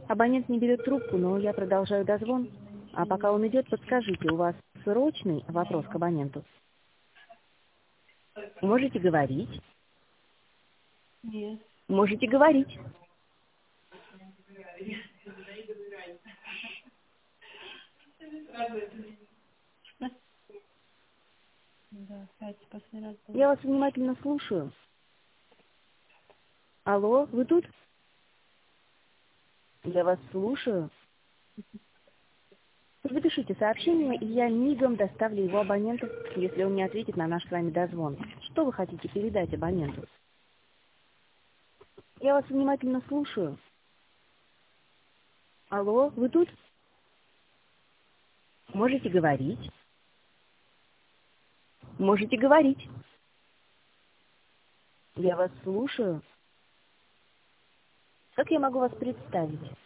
Абонент не берет трубку, но я продолжаю дозвон. А пока он идет, подскажите, у вас срочный вопрос к абоненту? Можете говорить? Нет. Можете говорить. Да, опять последний раз был. Я вас внимательно слушаю. Алло, вы тут? Я вас слушаю. Запишите сообщение, и я мигом доставлю его абоненту, если он не ответит на наш с вами дозвон. Что вы хотите передать абоненту? Я вас внимательно слушаю. Алло, вы тут? Можете говорить? Можете говорить. Я вас слушаю. Как я могу вас представить?